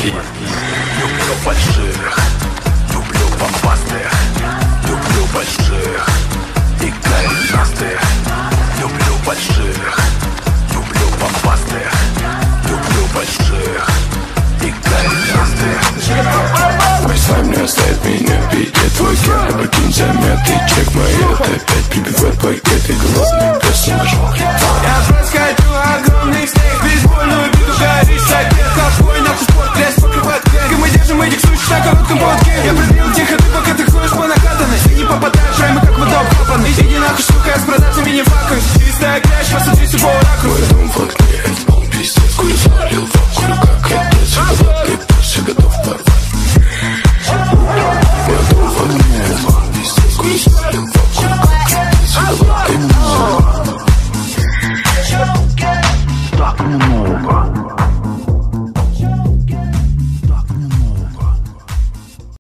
Люблю больших, люблю бомбастых, люблю больших и коренастых. Люблю больших, люблю бомбастых, люблю больших и коренастых. Wi-Fi не оставит меня в беде. Твой гель, прикинь, заметный чек. Мои это опять прибивает пакет и голос